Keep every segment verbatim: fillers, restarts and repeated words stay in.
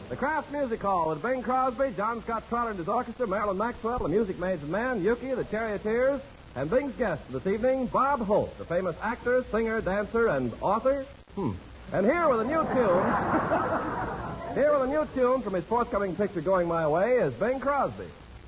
The Kraft Music Hall with Bing Crosby, John Scott Trotter and his orchestra, Marilyn Maxwell, the Music Maids and Men, Yuki, the Charioteers, and Bing's guest this evening, Bob Hope, the famous actor, singer, dancer, and author. Hmm. And here with a new tune, here with a new tune from his forthcoming picture, Going My Way, is Bing Crosby.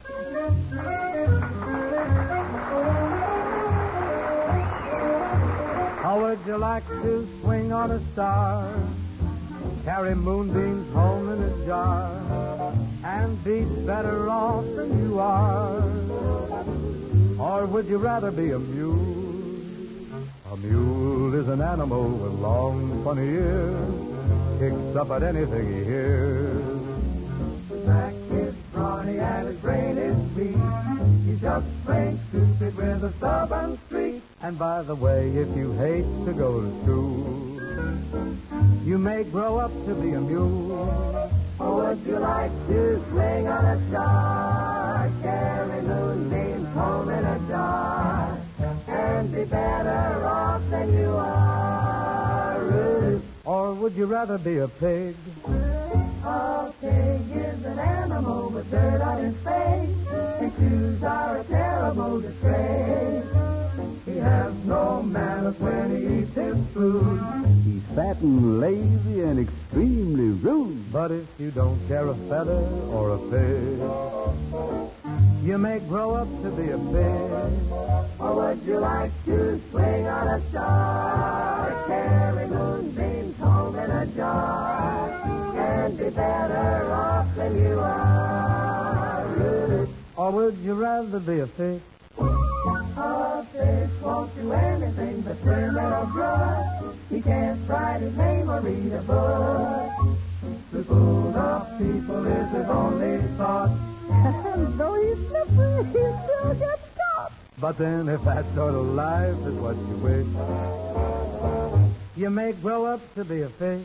How would you like to swing on a star? Carry moonbeams home in a jar and be better off than you are? Or would you rather be a mule? A mule is an animal with long, funny ears, kicks up at anything he hears. His back is brawny and his brain is sweet. He's just plain stupid with a stubborn streak. And by the way, if you hate to go to school, you may grow up to be a mule. Or would you like to swing on a star, carry moonbeams home in a jar, and be better off than you are? Or would you rather be a pig? A pig is an animal with dirt on his face. His shoes are a terrible disgrace. He has no manners when he eats his food. He's fat and lazy and extremely rude. But if you don't care a feather or a pig, you may grow up to be a pig. Or would you like to swing on a star, carry moonbeams home in a jar, and be better off than you are? Or would you rather be a fish? A fish won't do anything but swim in a brook. He can't write his name or read a book. To fool the people is his only thought. And though he's slippery, he still gets caught. But then if that sort of life is what you wish, you may grow up to be a fish.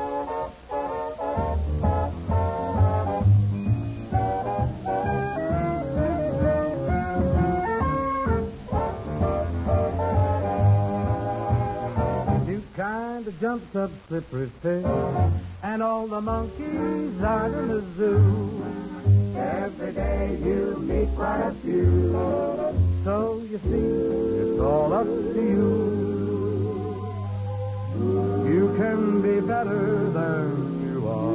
Jumps up slippery fish, and all the monkeys are in the zoo. Every day you meet quite a few. So you see, it's all up to you. You can be better than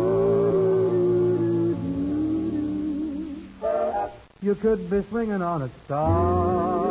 you are. You could be swinging on a star.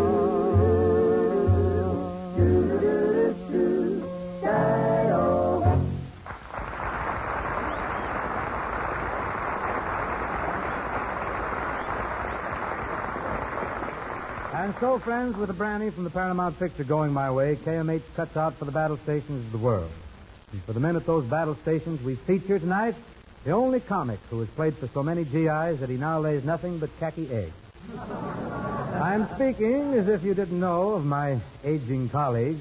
And so, friends, with a brandy from the Paramount picture Going My Way, K M H cuts out for the battle stations of the world. And for the men at those battle stations, we feature tonight the only comic who has played for so many G Is that he now lays nothing but khaki eggs. I'm speaking, as if you didn't know, of my aging colleague,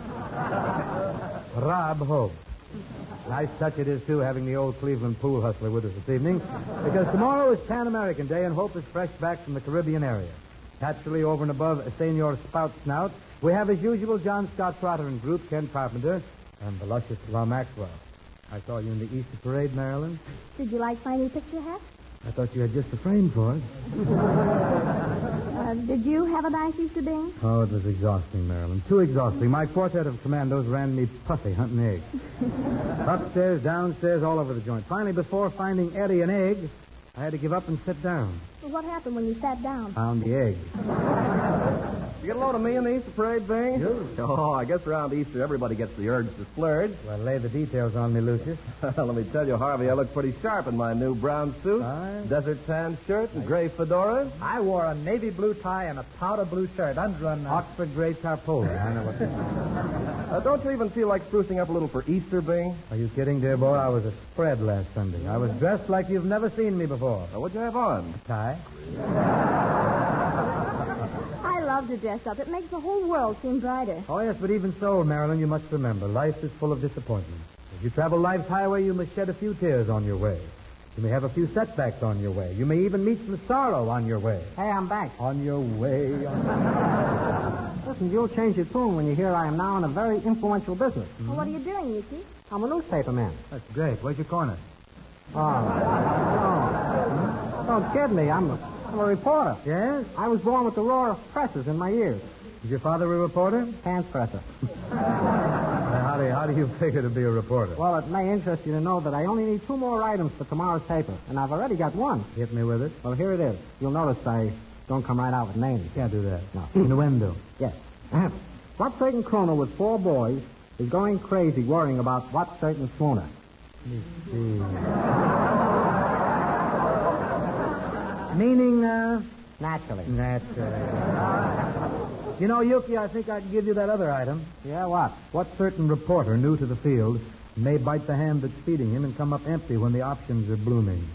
Rob Hope. Nice touch it is, too, having the old Cleveland pool hustler with us this evening, because tomorrow is Pan American Day and Hope is fresh back from the Caribbean area. Naturally, over and above Senor Spout Snout, we have, as usual, John Scott Trotter and group, Ken Carpenter, and the luscious La Maxwell. I saw you in the Easter Parade, Marilyn. Did you like my new picture hat? I thought you had just the frame for it. uh, did you have a nice Easter, Bing? Oh, it was exhausting, Marilyn. Too exhausting. My quartet of commandos ran me puffy hunting eggs. Upstairs, downstairs, all over the joint. Finally, before finding Eddie an egg, I had to give up and sit down. Well, what happened when you sat down? Found the egg. You get a load of me in the Easter Parade, Bing? Sure. Oh, I guess around Easter everybody gets the urge to splurge. Well, lay the details on me, Lucius. Let me tell you, Harvey, I look pretty sharp in my new brown suit, Aye. desert tan shirt, and gray fedora. I wore a navy blue tie and a powder blue shirt under an... Uh... Oxford gray tarpaulin. I know what this is. Uh, don't you even feel like sprucing up a little for Easter, Bing? Are you kidding, dear boy? I was a spread last Sunday. I was dressed like you've never seen me before. Uh, what'd you have on? A tie. I love to dress up. It makes the whole world seem brighter. Oh, yes, but even so, Marilyn, you must remember, life is full of disappointments. As you travel life's highway, you must shed a few tears on your way. You may have a few setbacks on your way. You may even meet some sorrow on your way. Hey, I'm back. On your way. On... Listen, you'll change your tune when you hear I am now in a very influential business. Well, what are you doing, Yuki? I'm a newspaper man. That's great. Where's your corner? Oh, no. Don't kid me. I'm a, I'm a reporter. Yes? I was born with the roar of presses in my ears. Is your father a reporter? Pants presser. Uh, how, do you, how do you figure to be a reporter? Well, it may interest you to know that I only need two more items for tomorrow's paper, and I've already got one. Hit me with it. Well, here it is. You'll notice I don't come right out with names. Can't do that. No. Innuendo. Yes. What certain crooner with four boys is going crazy worrying about what certain schooner? Meaning, uh... Naturally. Naturally. You know, Yuki, I think I can give you that other item. Yeah, what? What certain reporter new to the field may bite the hand that's feeding him and come up empty when the options are blooming?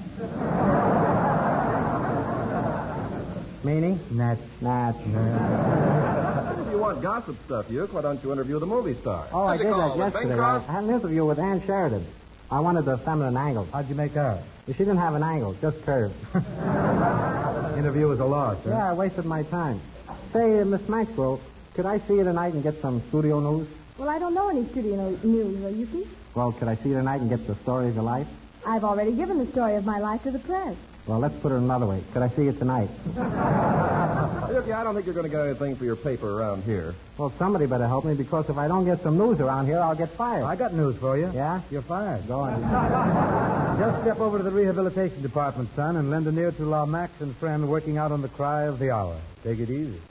Meaning? Nat. Nat. If you want gossip stuff, Uke, why don't you interview the movie star? Oh, I What's it did called, that the yesterday. I Bancroft? had an interview with Ann Sheridan. I wanted the feminine angle. How'd you make her? She didn't have an angle, just curves. Interview was a loss, huh? Yeah, I wasted my time. Say, uh, Miss Maxwell, could I see you tonight and get some studio news? Well, I don't know any studio no- news, uh, Yuki. Well, could I see you tonight and get the story of your life? I've already given the story of my life to the press. Well, let's put it another way. Could I see you tonight? Yuki, I don't think you're going to get anything for your paper around here. Well, somebody better help me, because if I don't get some news around here, I'll get fired. I got news for you. Yeah? You're fired. Go on. Just step over to the rehabilitation department, son, and lend an ear to La Max and friend working out on the cry of the hour. Take it easy.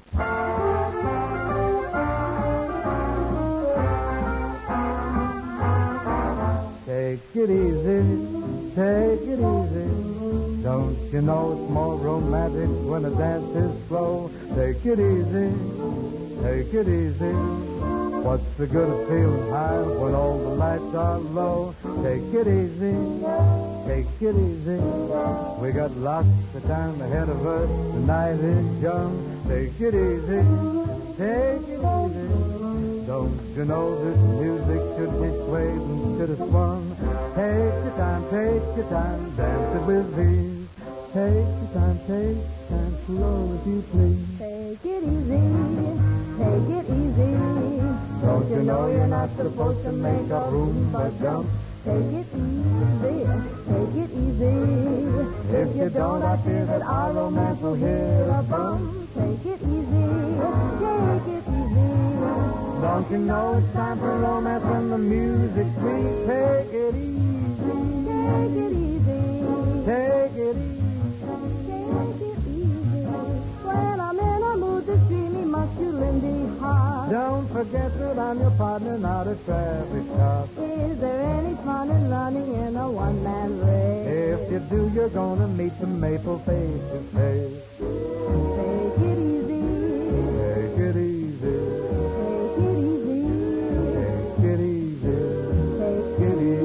Take it easy, take it easy. Don't you know it's more romantic when a dance is slow? Take it easy, take it easy. What's the good of feeling high when all the lights are low? Take it easy, take it easy. We got lots of time ahead of us. The night is young. Take it easy, take it easy. Don't you know this music should be swayed and should have swung? Take your time, take your time, dance it with ease. Take your time, take your time, slow as you please. Take it easy, take it easy. Don't you know you're not supposed to make a room but jump? Take it easy, take it easy. If you don't, I fear that our romance will hit a bump. Take it easy, take it easy. Don't you know it's time for romance when the music's sweet? Take it easy, Take it easy, take it easy. take it easy. When I'm in a mood that's dreamy, must you lend me heart? Don't forget that I'm your partner, not a traffic cop. Is there any fun in running in a one-man race? If you do, you're gonna meet the maple face to face. Take it easy, Take it easy, take it easy, take it easy, take take it easy.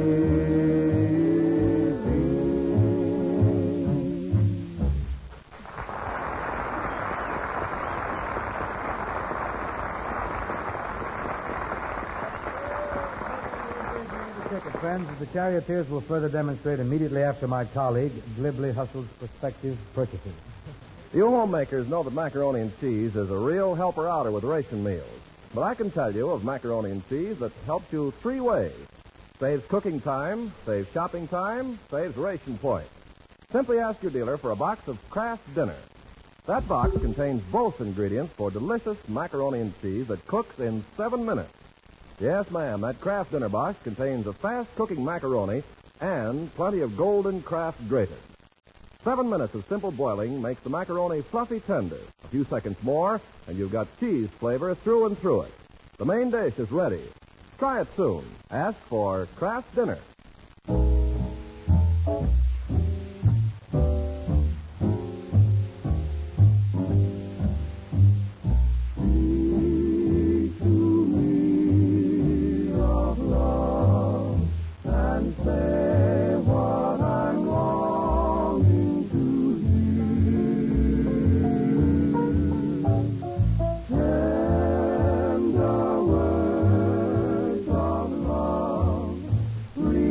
Ticket, friends, the charioteers will further demonstrate immediately after my colleague glibly hustles prospective purchases. You homemakers know that macaroni and cheese is a real helper-outer with ration meals. But I can tell you of macaroni and cheese that helps you three ways. Saves cooking time, saves shopping time, saves ration points. Simply ask your dealer for a box of Kraft Dinner. That box contains both ingredients for delicious macaroni and cheese that cooks in seven minutes. Yes, ma'am, that Kraft Dinner box contains a fast-cooking macaroni and plenty of golden Kraft grated. Seven minutes of simple boiling makes the macaroni fluffy tender. A few seconds more, and you've got cheese flavor through and through it. The main dish is ready. Try it soon. Ask for Kraft Dinner. Tender words of love.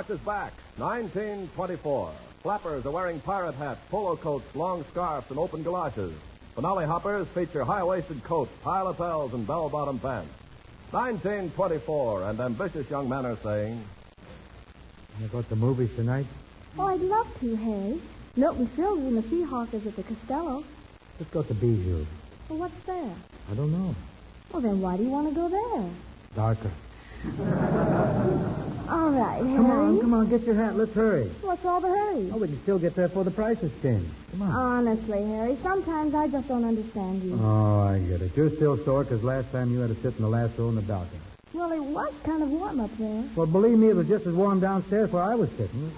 Sports is back. nineteen twenty-four. Flappers are wearing pirate hats, polo coats, long scarfs, and open galoshes. Finale hoppers feature high-waisted coats, high lapels, and bell-bottom pants. nineteen twenty-four, and ambitious young men are saying, You go to the movies tonight? Oh, I'd love to, Harry. Milton Sills and the Seahawkers at the Costello. Let's go to Bijou. Well, what's there? I don't know. Well, then why do you want to go there? Darker. All right, Harry. Come on, come on, get your hat. Let's hurry. What's all the hurry? Oh, we can still get there before the price is changed. Come on. Honestly, Harry, sometimes I just don't understand you. Oh, I get it. You're still sore because last time you had to sit in the last row in the balcony. Well, it was kind of warm up there. Well, believe me, it was just as warm downstairs where I was sitting.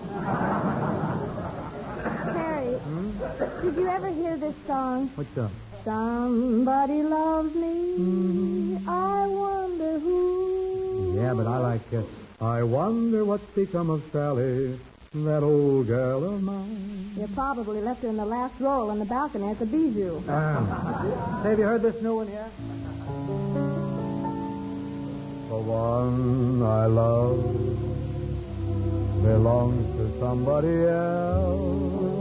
Harry, Hmm? did you ever hear this song? What's up? Somebody loves me. I wonder who. Yeah, but I like it. I wonder what's become of Sally, that old girl of mine. You probably left her in the last row on the balcony at the Bijou. Ah. Hey, have you heard this new one yet? The one I love belongs to somebody else.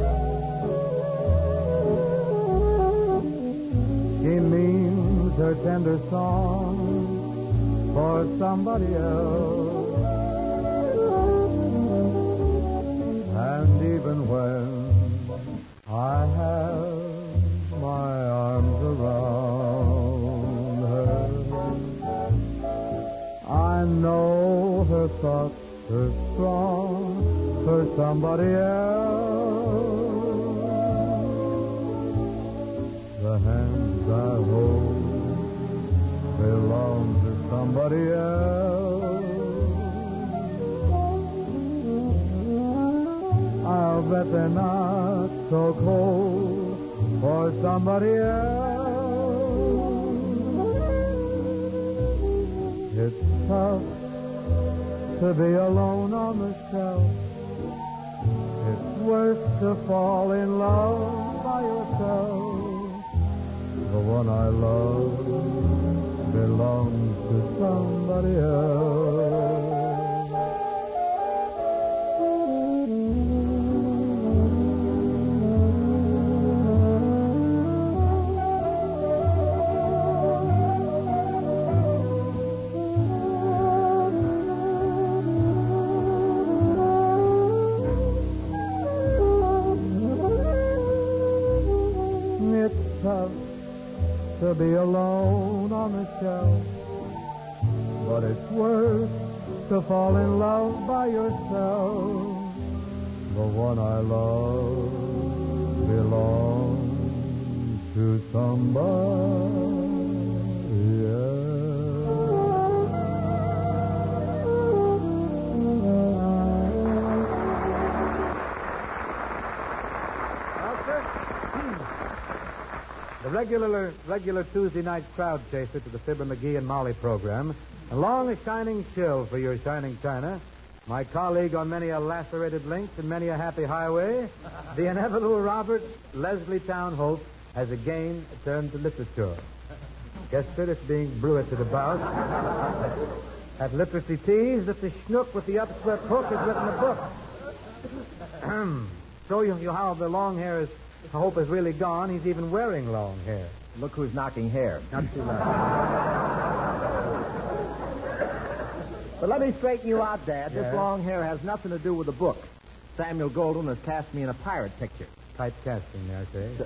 She means her tender song for somebody else. And even when I have my arms around her, I know her thoughts are strong for somebody else. The hands I hold belong to somebody else. I'll bet they're not so cold for somebody else. It's tough to be alone on the shelf. It's worse to fall in love by yourself. The one I love belongs to somebody else. It's tough to be alone on the shelf, but it's worse to fall in love by yourself. The one I love belongs to somebody The regular regular Tuesday night crowd chaser to the Fibber McGee and Molly program. Along a shining chill for your shining china, my colleague on many a lacerated link and many a happy highway, the inevitable Robert Leslie Townhope has again turned to literature. Guessed it's being bruited about. At Literacy Tease that the schnook with the upswept hook has written a book. Show you, you how the long hair is Hope is really gone. He's even wearing long hair. Look who's knocking hair. Not too loud. But let me straighten you out, Dad. Yes? This long hair has nothing to do with the book. Samuel Goldwyn has cast me in a pirate picture. Typecasting there, say.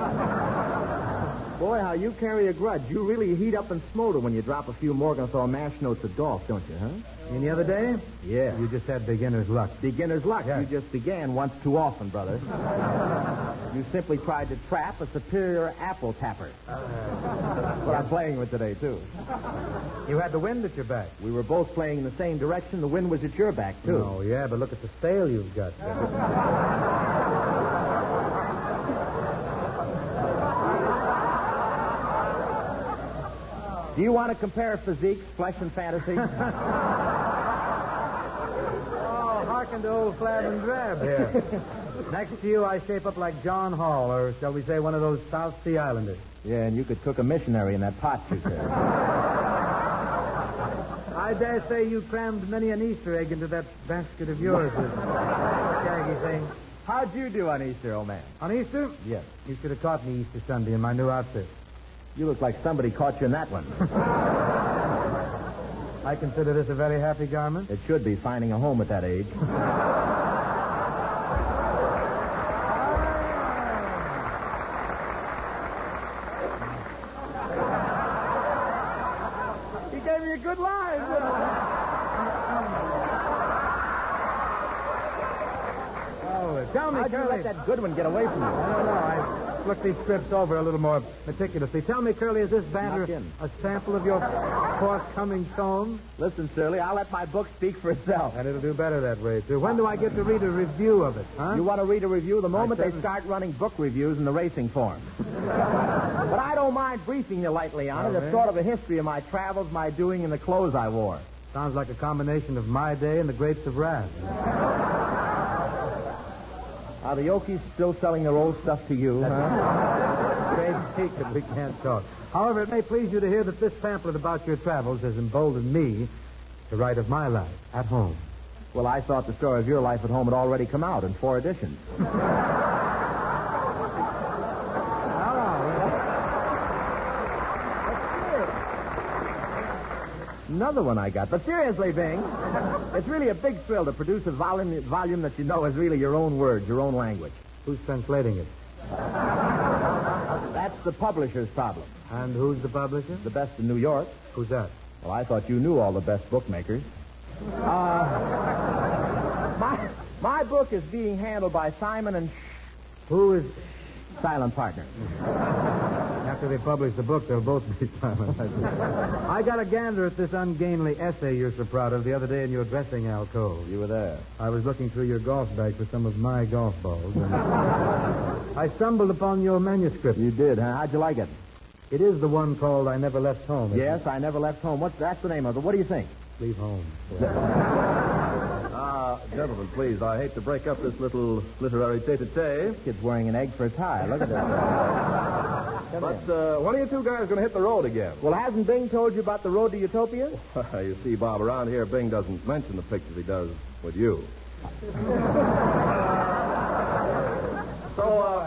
Boy, how you carry a grudge. You really heat up and smolder when you drop a few Morgenthau mash notes at Dolph, don't you, huh? Any other day? Yeah. You just had beginner's luck. Beginner's luck. Yes. You just began once too often, brother. You simply tried to trap a superior apple tapper. What I'm playing with today, too. You had the wind at your back. We were both playing in the same direction. The wind was at your back, too. Oh, yeah, but look at the sail you've got there. Do you want to compare physiques, flesh, and fantasy? Oh, hearken to old Flab and Drab here. Next to you, I shape up like John Hall, or shall we say one of those South Sea Islanders. Yeah, and you could cook a missionary in that pot, you said. I dare say you crammed many an Easter egg into that basket of yours, this shaggy thing. How'd you do on Easter, old man? On Easter? Yes. You should have caught me Easter Sunday in my new outfit. You look like somebody caught you in that one. I consider this a very happy garment. It should be, finding a home at that age. He gave me a good line. Oh, tell me, How'd you Curly. let that good one get away from you? I don't know. I looked these scripts over a little more meticulously. Tell me, Curly, is this banner Knock in. a sample of your forthcoming tome? Listen, Shirley, I'll let my book speak for itself. And it'll do better that way, too. When do I get to read a review of it, huh? You want to read a review the moment I they said- start running book reviews in the racing form. But I don't mind briefing you lightly on Oh, it. It's man. sort of a history of my travels, my doing, and the clothes I wore. Sounds like a combination of My Day and the Grapes of Wrath. Are the Yokies still selling their old stuff to you, huh? Trade secret, we can't talk. However, it may please you to hear that this pamphlet about your travels has emboldened me to write of my life at home. Well, I thought the story of your life at home had already come out in four editions. Another one I got. But seriously, Bing, it's really a big thrill to produce a volume, volume that you know is really your own words, your own language. Who's translating it? That's the publisher's problem. And who's the publisher? The best in New York. Who's that? Well, I thought you knew all the best bookmakers. Uh, my, my book is being handled by Simon and Who is... Silent Partner. After they publish the book, they'll both be silent. I got a gander at this ungainly essay you're so proud of the other day in your dressing alcove. You were there. I was looking through your golf bag for some of my golf balls, and I stumbled upon your manuscript. You did, huh? How'd you like it? It is the one called I Never Left Home. isn't Yes, I never left home. What's that's the name of it? What do you think? it? Leave home. Ah, gentlemen, please, I hate to break up this little literary tete-a-tete, Kid's wearing an egg for a tie. Look at that. Come but here. uh, when are you two guys going to hit the road again? Well, hasn't Bing told you about the road to Utopia? You see, Bob, around here, Bing doesn't mention the pictures he does with you. so, uh...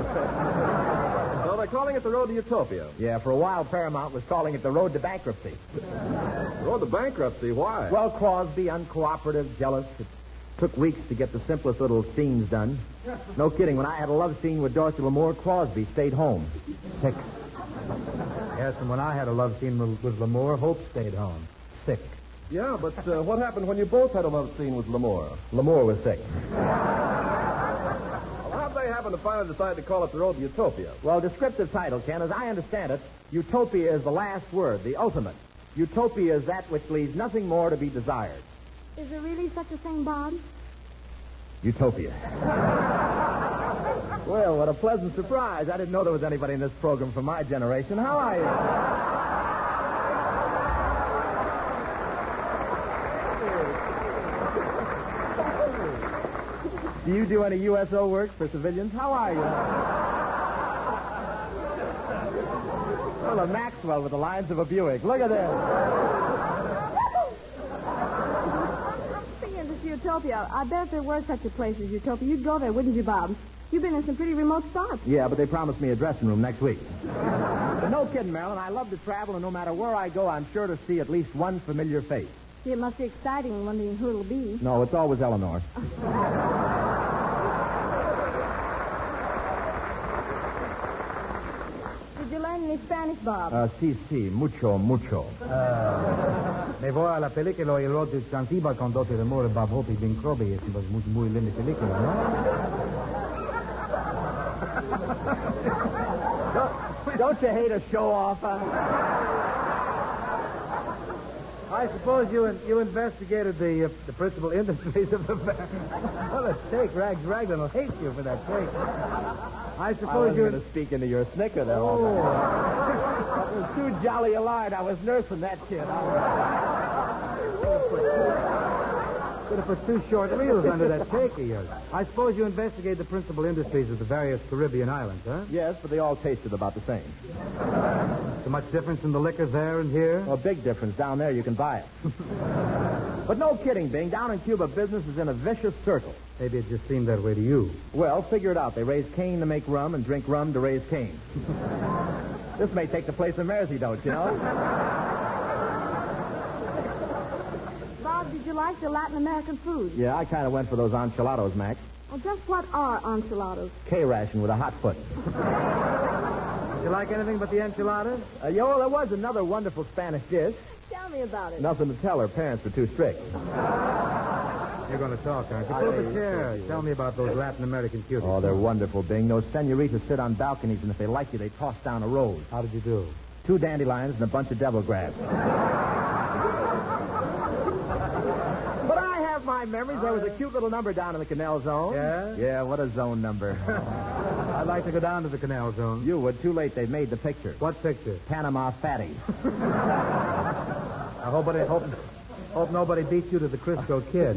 so they're calling it the road to Utopia. Yeah, for a while Paramount was calling it the road to bankruptcy. Road to bankruptcy? Why? Well, Crosby, uncooperative, jealous. It took weeks to get the simplest little scenes done. No kidding. When I had a love scene with Dorothy Lamour, Crosby stayed home. Sick. Yes, and when I had a love scene with, with Lamour, Hope stayed home. Sick. Yeah, but uh, what happened when you both had a love scene with Lamour? Lamour was sick. Well, how'd they happen to finally decide to call it the road to Utopia? Well, descriptive title, Ken, as I understand it, Utopia is the last word, the ultimate. Utopia is that which leaves nothing more to be desired. Is there really such a thing, Bob? Utopia. Well, what a pleasant surprise. I didn't know there was anybody in this program from my generation. How are you? Do you do any U S O work for civilians? How are you? Well, a Maxwell with the lines of a Buick. Look at this. Speaking of this Utopia, I bet if there were such a place as Utopia, you'd go there, wouldn't you, Bob? You've been in some pretty remote spots. Yeah, but they promised me a dressing room next week. But no kidding, Marilyn. I love to travel, and no matter where I go, I'm sure to see at least one familiar face. See, it must be exciting wondering who it'll be. No, it's always Eleanor. Did you learn any Spanish, Bob? Uh, sí, sí, mucho, mucho. Me voy a la película y el road to Zanzibar con Dorothy Lamour y Bob Hope y Bing Crosby. Es una muy, muy linda película, ¿no? Don't you hate a show-off? Huh? I suppose you you investigated the uh, the principal industries of the bank. Well, a steak, Rags Raglan will hate you for that steak. I I suppose was you... going to speak into your snicker there. all Oh. That was too jolly a line. I was nursing that kid. I Could have put two short reels under that cake of yours. I suppose you investigate the principal industries of the various Caribbean islands, huh? Yes, but they all tasted about the same. So much difference in the liquors there and here? Well, big difference. Down there, you can buy it. But no kidding, Bing. Down in Cuba, business is in a vicious circle. Maybe it just seemed that way to you. Well, figure it out. They raise cane to make rum and drink rum to raise cane. This may take the place of Mersey, don't you know? Bob, did you like the Latin American food? Yeah, I kind of went for those enchiladas, Max. Well, just what are enchiladas? K-ration with a hot foot. Did you like anything but the enchiladas? Uh, yo, there was another wonderful Spanish dish. Tell me about it. Nothing to tell. Her parents were too strict. You're going to talk, aren't you? Pull up a chair. Tell me about those Latin American cuties. Oh, they're wonderful, Bing. Those senoritas sit on balconies, and if they like you, they toss down a rose. How did you do? Two dandelions and a bunch of devil grabs. But I have my memories. There was a cute little number down in the canal zone. Yeah? Yeah, what a zone number. I'd like to go down to the canal zone. You would. Too late. They've made the picture. What picture? Panama Fatty. I hope, it, hope, hope nobody beats you to the Crisco Kid.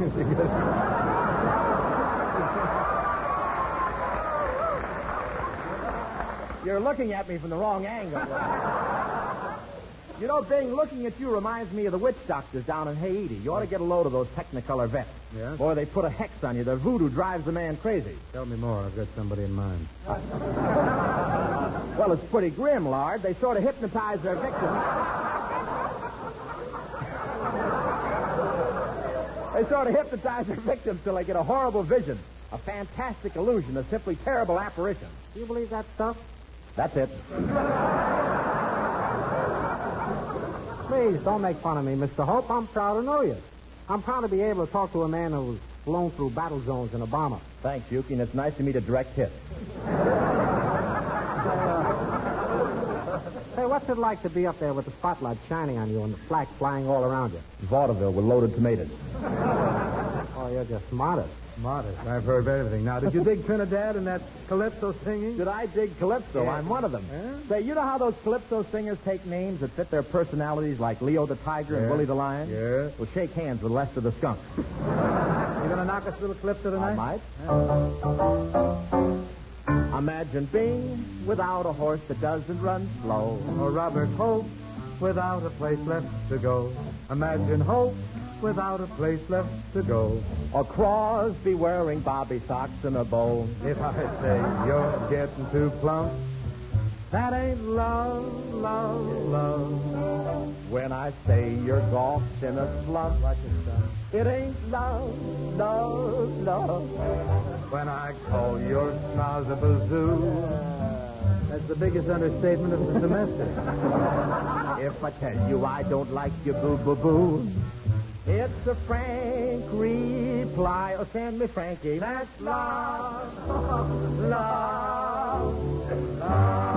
You're looking at me from the wrong angle. You know, Bing, looking at you reminds me of the witch doctors down in Haiti. You ought to get a load of those Technicolor vets. Yeah? Boy, they put a hex on you. Their voodoo drives the man crazy. Tell me more. I've got somebody in mind. Well, it's pretty grim, Lard. They sort of hypnotize their victims. They sort of hypnotize their victims till they get a horrible vision, a fantastic illusion, a simply terrible apparition. Do you believe that stuff? That's it. Please, don't make fun of me, Mister Hope. I'm proud to know you. I'm proud to be able to talk to a man who's flown through battle zones in a bomber. Thanks, Yuki, and it's nice to meet a direct hit. Say, what's it like to be up there with the spotlight shining on you and the flak flying all around you? Vaudeville with loaded tomatoes. Oh, you're just modest. Modest. I've heard everything. Now, did you dig Trinidad and that calypso singing? Did I dig Calypso? Yeah. I'm one of them. Yeah? Say, you know how those Calypso singers take names that fit their personalities like Leo the Tiger and Yeah. Willie the Lion? Yeah. Well, shake hands with Lester the Skunk. You going to knock us a little calypso tonight? I might. Imagine being without a horse that doesn't run slow. Or Robert Hope without a place left to go. Imagine Hope without a place left to go. Or Crosby wearing bobby socks and a bow. If I say you're getting too plump, that ain't love, love, love. When I say your golf's in a slump, it ain't love, love, love. When I call your schnoz a bazoo, that's the biggest understatement of the semester. If I tell you I don't like you, boo, boo, boo, it's a frank reply. Oh, send me Frankie. That's love, love, love.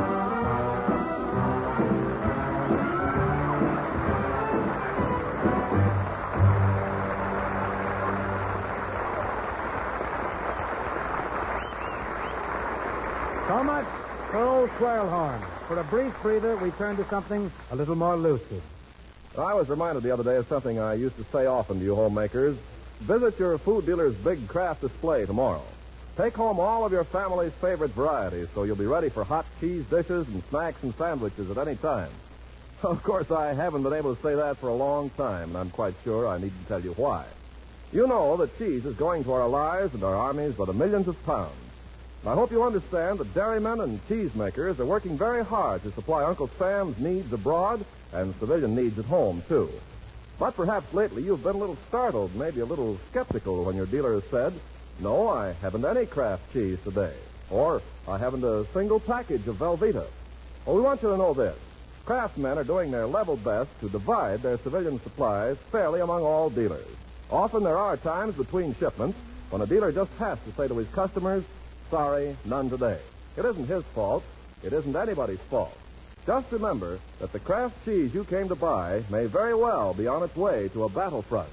So much for old Swirlhorn. For a brief breather, we turn to something a little more lucid. I was reminded the other day of something I used to say often to you homemakers. Visit your food dealer's big craft display tomorrow. Take home all of your family's favorite varieties so you'll be ready for hot cheese dishes and snacks and sandwiches at any time. Of course, I haven't been able to say that for a long time, and I'm quite sure I need to tell you why. You know that cheese is going to our lives and our armies by the millions of pounds. And I hope you understand that dairymen and cheesemakers are working very hard to supply Uncle Sam's needs abroad and civilian needs at home, too. But perhaps lately you've been a little startled, maybe a little skeptical when your dealer has said, no, I haven't any Kraft cheese today. Or, I haven't a single package of Velveeta. Well, we want you to know this. Kraft men are doing their level best to divide their civilian supplies fairly among all dealers. Often there are times between shipments when a dealer just has to say to his customers, sorry, none today. It isn't his fault. It isn't anybody's fault. Just remember that the Kraft cheese you came to buy may very well be on its way to a battlefront.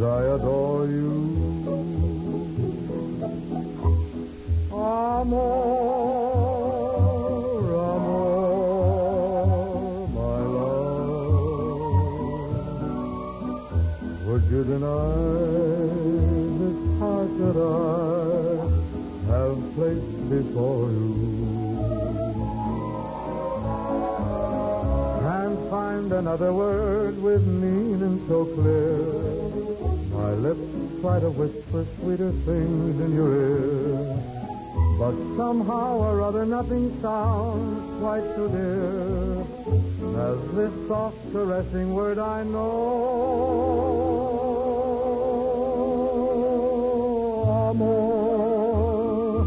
I adore you. Amor, amor, my love. Would you deny this heart that I have placed before you? Can't find another word with meaning so clear. My lips try to whisper sweeter things in your ear, but somehow or other nothing sounds quite so dear as this soft caressing word I know. Amor,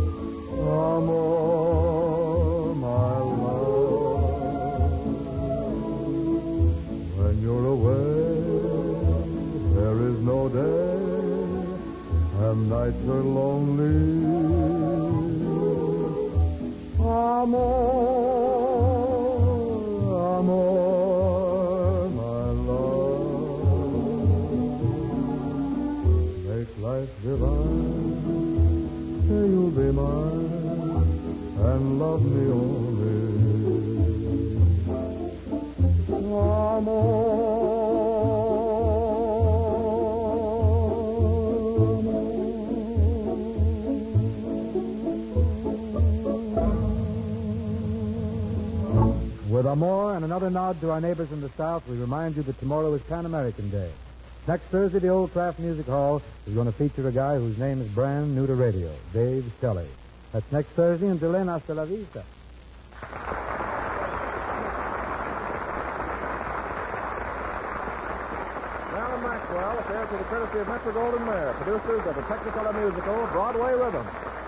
amor, my love. When you're away, there is no day, and nights are lonely. Amor, amor, my love. Make life divine, say you'll be mine, and love me only. Amor. With Amor and another nod to our neighbors in the South, we remind you that tomorrow is Pan American Day. Next Thursday, the Old Kraft Music Hall is going to feature a guy whose name is brand new to radio, Dave Shelley. That's next Thursday. Until then, hasta la vista. Marilyn Maxwell appears with the courtesy of Metro Goldwyn Mayer, producers of the Technicolor musical Broadway Rhythm.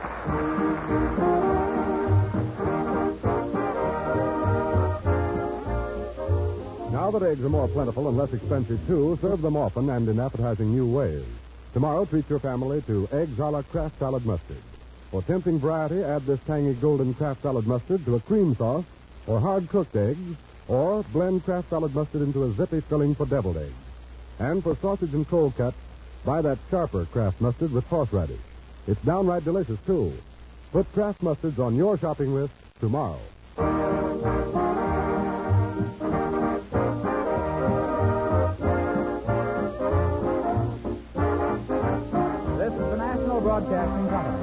Now that eggs are more plentiful and less expensive, too, serve them often and in appetizing new ways. Tomorrow, treat your family to eggs a la Kraft Salad Mustard. For tempting variety, add this tangy golden Kraft Salad Mustard to a cream sauce or hard-cooked eggs, or blend Kraft Salad Mustard into a zippy filling for deviled eggs. And for sausage and cold cuts, buy that sharper Kraft Mustard with horseradish. It's downright delicious, too. Put Kraft Mustards on your shopping list tomorrow. This is the National Broadcasting Company.